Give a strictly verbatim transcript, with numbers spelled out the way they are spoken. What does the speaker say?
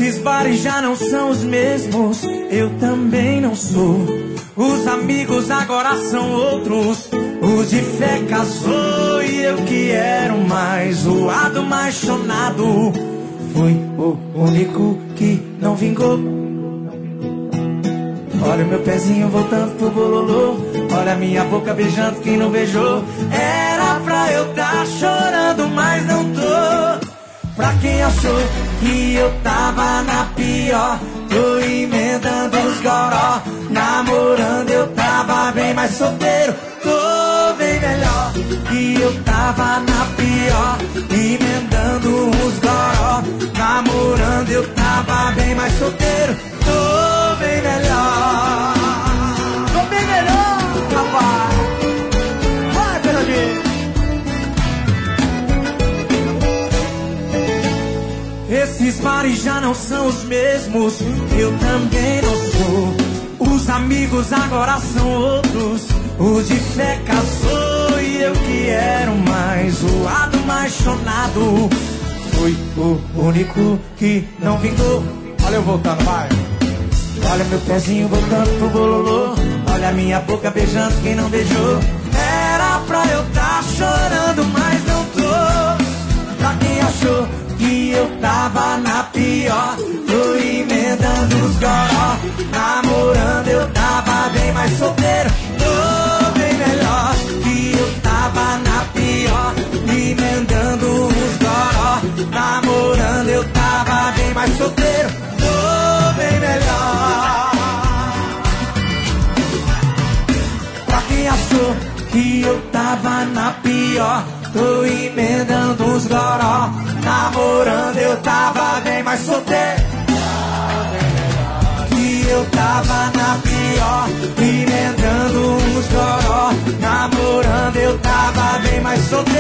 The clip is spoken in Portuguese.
Esses bares já não são os mesmos, eu também não sou. Os amigos agora são outros, os de fé casou. E eu que era o mais zoado, mais chonado, fui o único que não vingou. Olha o meu pezinho voltando pro bololô, olha a minha boca beijando quem não beijou. Era pra eu tá chorando, mas não tô. Pra quem achou que eu tava na pior, tô emendando os goró. Namorando eu tava bem mais solteiro, tô bem melhor. Que eu tava na pior, emendando os goró. Namorando eu tava bem mais solteiro, tô bem melhor. Tô bem melhor, rapaz. Vai, Fernandinho. Esses bares já não são os mesmos, eu também não sou. Os amigos agora são outros, os de fé casou. E eu que era o mais zoado, mais chonado, fui o único que não vingou. Olha eu voltando, vai. Olha meu pezinho voltando pro bololô, olha minha boca beijando quem não beijou. Era pra eu tá chorando, mas não tô. Pra quem achou que eu tava na pior, tô emendando os goró. Namorando eu tava bem mais solteiro, tô bem melhor. Que eu tava na pior, emendando os goró. Namorando eu tava bem mais solteiro, tô bem melhor. Pra quem achou que eu tava na pior, tô emendando os goró. Namorando eu tava bem mais solteiro, que eu tava na pior, emendando os goró. Namorando eu tava bem mais solteiro.